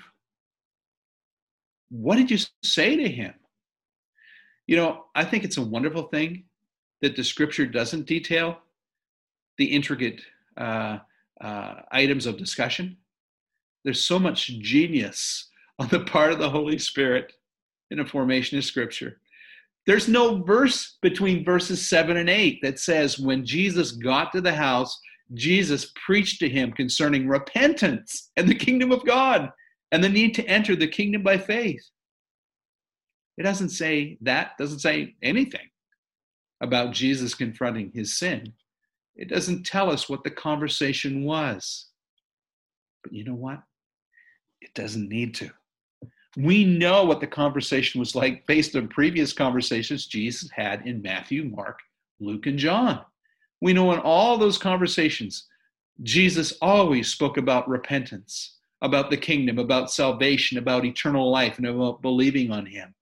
What did you say to him? You know, I think it's a wonderful thing that the scripture doesn't detail the intricate uh, uh, items of discussion. There's so much genius on the part of the Holy Spirit in the formation of scripture. There's no verse between verses seven and eight that says when Jesus got to the house, Jesus preached to him concerning repentance and the kingdom of God and the need to enter the kingdom by faith. It doesn't say that, doesn't say anything about Jesus confronting his sin. It doesn't tell us what the conversation was. But you know what? It doesn't need to. We know what the conversation was like based on previous conversations Jesus had in Matthew, Mark, Luke, and John. We know in all those conversations, Jesus always spoke about repentance, about the kingdom, about salvation, about eternal life, and about believing on him.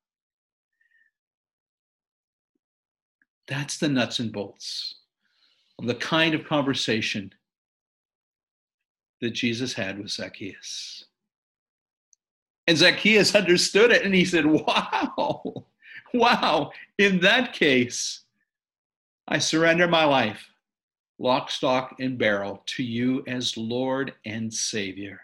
That's the nuts and bolts of the kind of conversation that Jesus had with Zacchaeus. And Zacchaeus understood it, and he said, wow, wow, in that case, I surrender my life, lock, stock, and barrel, to you as Lord and Savior.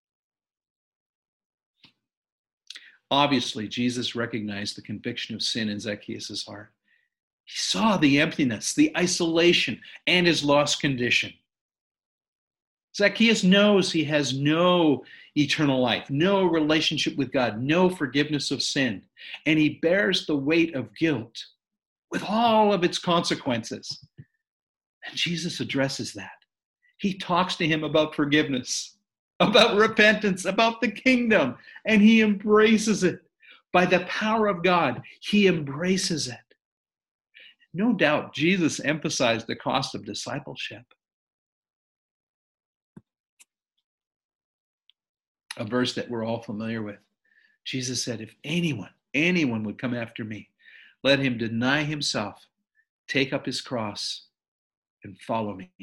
Obviously, Jesus recognized the conviction of sin in Zacchaeus' heart. He saw the emptiness, the isolation, and his lost condition. Zacchaeus knows he has no eternal life, no relationship with God, no forgiveness of sin, and he bears the weight of guilt with all of its consequences. And Jesus addresses that. He talks to him about forgiveness, about repentance, about the kingdom, and he embraces it. By the power of God, he embraces it. No doubt, Jesus emphasized the cost of discipleship. A verse that we're all familiar with. Jesus said, if anyone, anyone would come after me, let him deny himself, take up his cross, and follow me.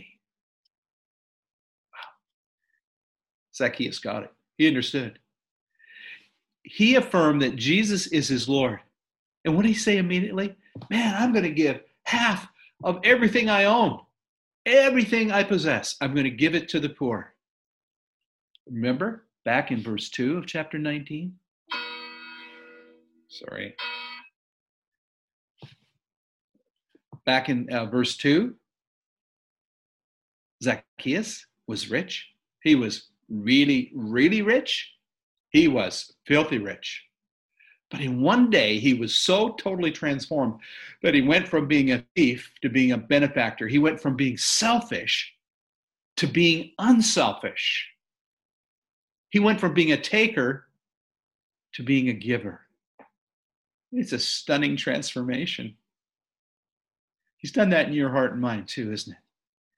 Wow. Zacchaeus got it. He understood. He affirmed that Jesus is his Lord. And what did he say immediately? Man, I'm going to give half of everything I own, everything I possess. I'm going to give it to the poor. Remember? Back in verse two of chapter nineteen. Sorry. Back in uh, verse two, Zacchaeus was rich. He was really, really rich. He was filthy rich. But in one day, he was so totally transformed that he went from being a thief to being a benefactor. He went from being selfish to being unselfish. He went from being a taker to being a giver. It's a stunning transformation. He's done that in your heart and mine too, isn't it?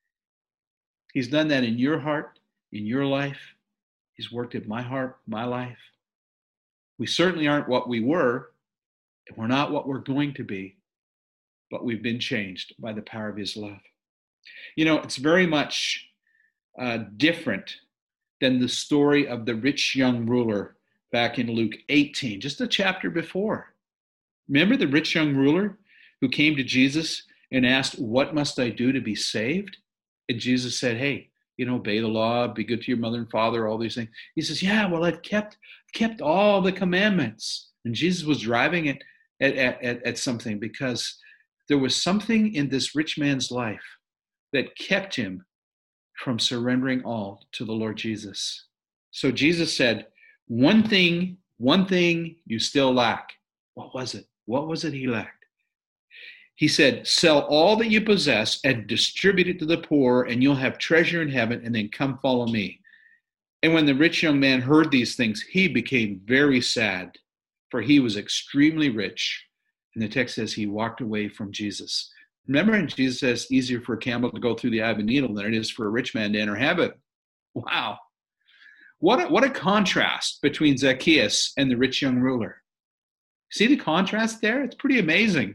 He's done that in your heart, in your life. He's worked in my heart, my life. We certainly aren't what we were, and we're not what we're going to be, but we've been changed by the power of his love. You know, it's very much uh, different than the story of the rich young ruler back in Luke eighteen, just a chapter before. Remember the rich young ruler who came to Jesus and asked, what must I do to be saved? And Jesus said, hey, you know, obey the law, be good to your mother and father, all these things. He says, yeah, well, I've kept kept all the commandments. And Jesus was driving it at, at, at, at something because there was something in this rich man's life that kept him from surrendering all to the Lord Jesus. So Jesus said, one thing, one thing you still lack. What was it? What was it he lacked? He said, sell all that you possess and distribute it to the poor, and you'll have treasure in heaven, and then come follow me. And when the rich young man heard these things, he became very sad, for he was extremely rich. And the text says he walked away from Jesus. Remember, and Jesus says, easier for a camel to go through the eye of a needle than it is for a rich man to enter heaven. Wow. What a, what a contrast between Zacchaeus and the rich young ruler. See the contrast there? It's pretty amazing.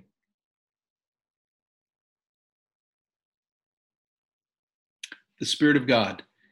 The Spirit of God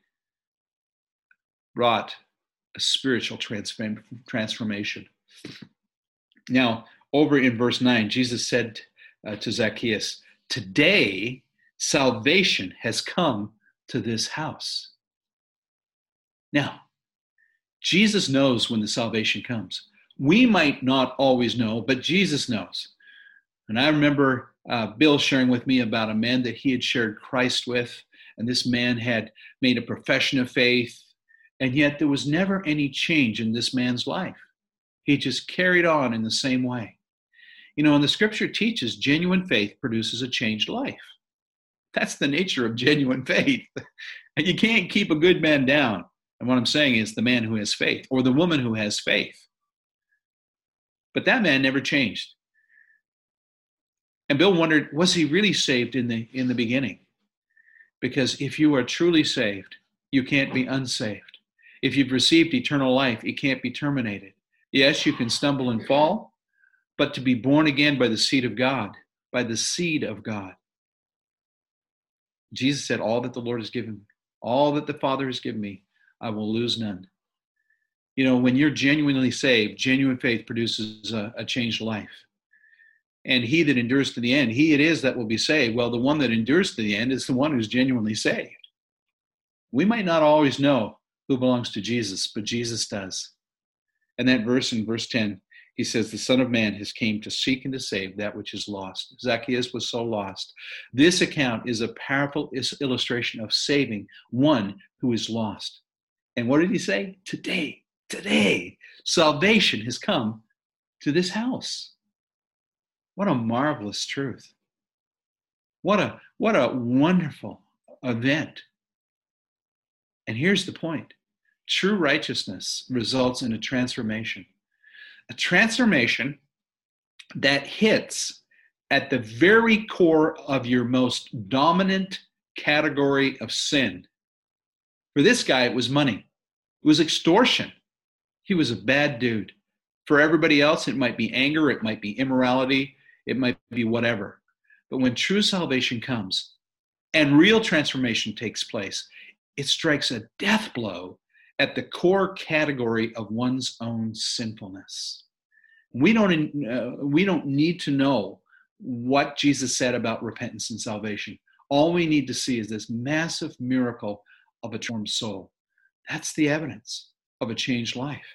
brought a spiritual transform- transformation. Now, over in verse nine, Jesus said uh, to Zacchaeus, "Today salvation has come to this house." Now, Jesus knows when the salvation comes. We might not always know, but Jesus knows. And I remember uh, Bill sharing with me about a man that he had shared Christ with, and this man had made a profession of faith, and yet there was never any change in this man's life. He just carried on in the same way. You know, and the scripture teaches genuine faith produces a changed life. That's the nature of genuine faith. And you can't keep a good man down. And what I'm saying is the man who has faith, or the woman who has faith. But that man never changed. And Bill wondered, was he really saved in the in the beginning? Because if you are truly saved, you can't be unsaved. If you've received eternal life, it can't be terminated. Yes, you can stumble and fall, but to be born again by the seed of God, by the seed of God. Jesus said, all that the Lord has given me, all that the Father has given me, I will lose none. You know, when you're genuinely saved, genuine faith produces a, a changed life. And he that endures to the end, he it is that will be saved. Well, the one that endures to the end is the one who's genuinely saved. We might not always know who belongs to Jesus, but Jesus does. And that verse in verse ten, he says, the Son of Man has came to seek and to save that which is lost. Zacchaeus was so lost. This account is a powerful illustration of saving one who is lost. And what did he say? Today, today, salvation has come to this house. What a marvelous truth. What a, what a wonderful event. And here's the point. True righteousness results in a transformation. A transformation that hits at the very core of your most dominant category of sin. For this guy, it was money. It was extortion. He was a bad dude. For everybody else, it might be anger, it might be immorality, it might be whatever. But when true salvation comes and real transformation takes place, it strikes a death blow at the core category of one's own sinfulness. We don't, uh, we don't need to know what Jesus said about repentance and salvation. All we need to see is this massive miracle of a transformed soul. That's the evidence of a changed life.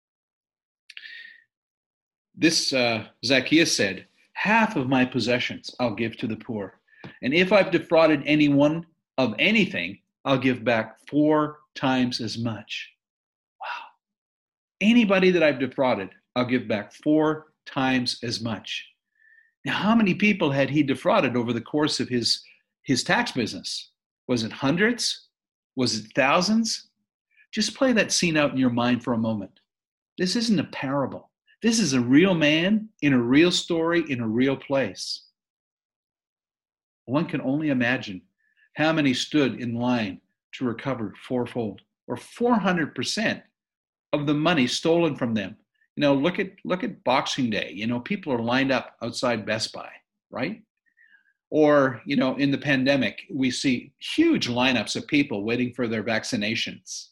This uh, Zacchaeus said, half of my possessions I'll give to the poor. And if I've defrauded anyone of anything, I'll give back four times as much. Wow. Anybody that I've defrauded, I'll give back four times as much. Now, how many people had he defrauded over the course of his, his tax business? Was it hundreds? Was it thousands? Just play that scene out in your mind for a moment. This isn't a parable. This is a real man in a real story in a real place. One can only imagine how many stood in line to recover fourfold or four hundred percent of the money stolen from them. You know, look at look at Boxing Day. You know, people are lined up outside Best Buy, right? Or, you know, in the pandemic, we see huge lineups of people waiting for their vaccinations.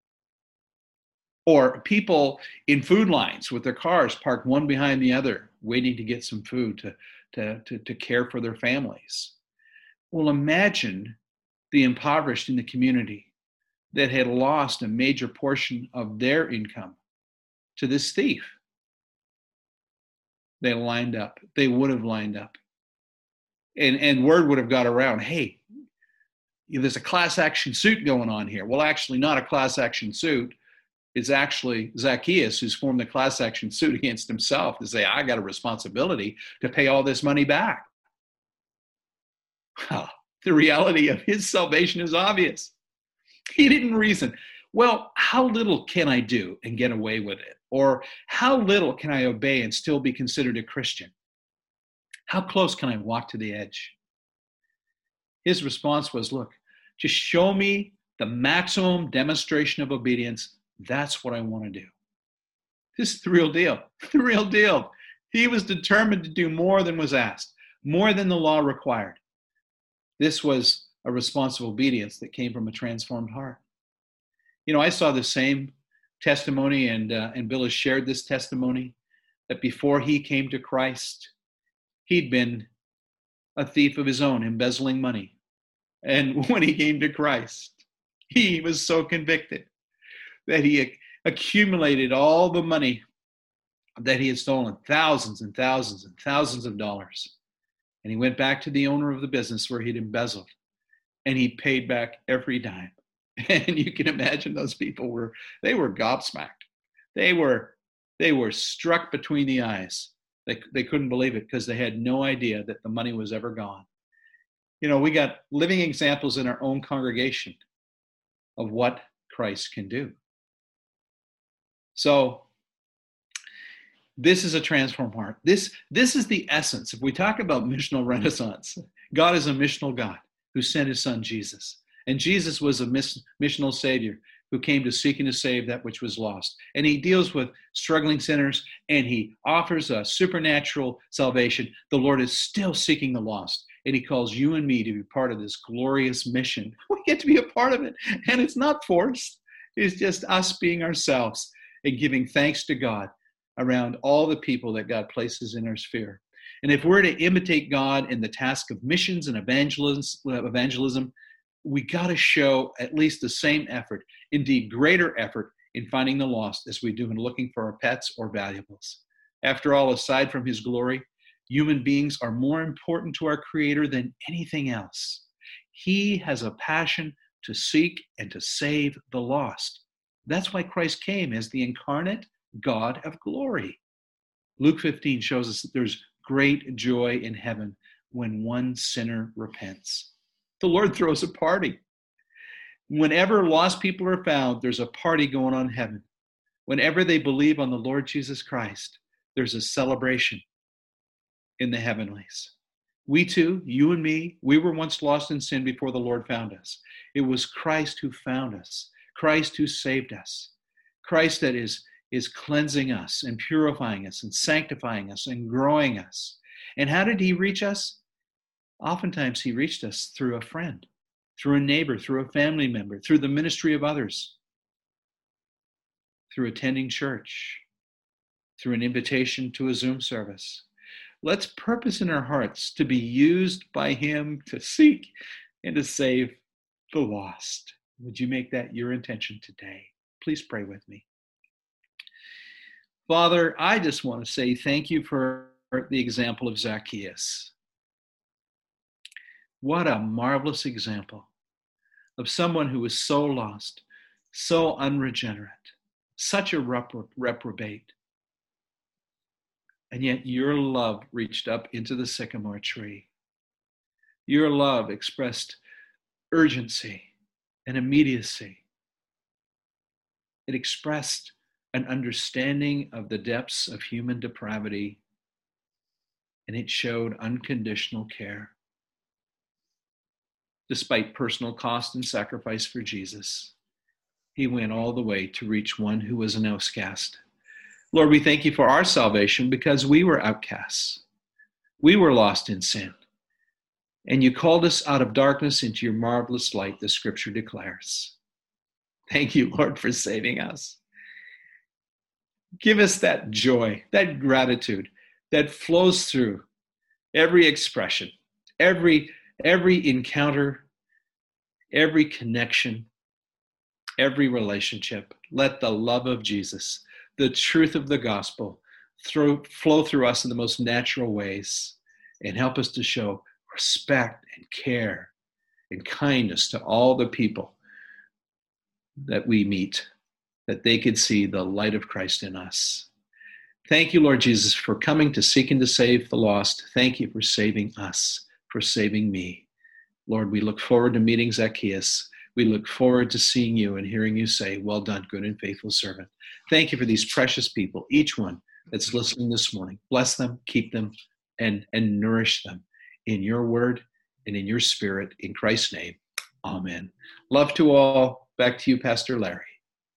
Or people in food lines with their cars parked one behind the other, waiting to get some food to, to, to, to care for their families. Well, imagine the impoverished in the community that had lost a major portion of their income to this thief. They lined up. They would have lined up. And, and word would have got around, hey, there's a class action suit going on here. Well, actually not a class action suit. It's actually Zacchaeus who's formed the class action suit against himself to say, I got a responsibility to pay all this money back. Well, the reality of his salvation is obvious. He didn't reason, well, how little can I do and get away with it? Or how little can I obey and still be considered a Christian? How close can I walk to the edge? His response was, look, just show me the maximum demonstration of obedience. That's what I want to do. This is the real deal. The real deal. He was determined to do more than was asked, more than the law required. This was a response of obedience that came from a transformed heart. You know, I saw the same testimony, and uh, and Bill has shared this testimony, that before he came to Christ, he'd been a thief of his own, embezzling money. And when he came to Christ, he was so convicted that he ac- accumulated all the money that he had stolen, thousands and thousands and thousands of dollars. And he went back to the owner of the business where he'd embezzled, and he paid back every dime. And you can imagine those people were, they were gobsmacked. They were, they were struck between the eyes. They, they couldn't believe it because they had no idea that the money was ever gone. You know, we got living examples in our own congregation of what Christ can do. So this is a transformed heart. This, this is the essence. If we talk about missional renaissance, God is a missional God who sent his son Jesus. And Jesus was a miss, missional savior who came to seek and to save that which was lost. And he deals with struggling sinners, and he offers a supernatural salvation. The Lord is still seeking the lost, and he calls you and me to be part of this glorious mission. We get to be a part of it, and it's not forced. It's just us being ourselves and giving thanks to God around all the people that God places in our sphere. And if we're to imitate God in the task of missions and evangelism, evangelism we got to show at least the same effort, indeed greater effort, in finding the lost as we do in looking for our pets or valuables. After all, aside from his glory, human beings are more important to our Creator than anything else. He has a passion to seek and to save the lost. That's why Christ came as the incarnate God of glory. Luke fifteen shows us that there's great joy in heaven when one sinner repents. The Lord throws a party. Whenever lost people are found, there's a party going on in heaven. Whenever they believe on the Lord Jesus Christ, there's a celebration in the heavenlies. We too, you and me, we were once lost in sin before the Lord found us. It was Christ who found us, Christ who saved us, Christ that is, is cleansing us and purifying us and sanctifying us and growing us. And how did he reach us? Oftentimes he reached us through a friend, through a neighbor, through a family member, through the ministry of others, through attending church, through an invitation to a Zoom service. Let's purpose in our hearts to be used by him to seek and to save the lost. Would you make that your intention today? Please pray with me. Father, I just want to say thank you for the example of Zacchaeus. What a marvelous example of someone who was so lost, so unregenerate, such a repro- reprobate. And yet your love reached up into the sycamore tree. Your love expressed urgency and immediacy. It expressed an understanding of the depths of human depravity, and it showed unconditional care. Despite personal cost and sacrifice for Jesus, he went all the way to reach one who was an outcast. Lord, we thank you for our salvation because we were outcasts. We were lost in sin. And you called us out of darkness into your marvelous light, the scripture declares. Thank you, Lord, for saving us. Give us that joy, that gratitude that flows through every expression, every Every encounter, every connection, every relationship. Let the love of Jesus, the truth of the gospel, throw, flow through us in the most natural ways and help us to show respect and care and kindness to all the people that we meet, that they could see the light of Christ in us. Thank you, Lord Jesus, for coming to seek and to save the lost. Thank you for saving us, for saving me. Lord, we look forward to meeting Zacchaeus. We look forward to seeing you and hearing you say, well done, good and faithful servant. Thank you for these precious people, each one that's listening this morning. Bless them, keep them, and, and nourish them in your word and in your spirit. In Christ's name, amen. Love to all. Back to you, Pastor Larry.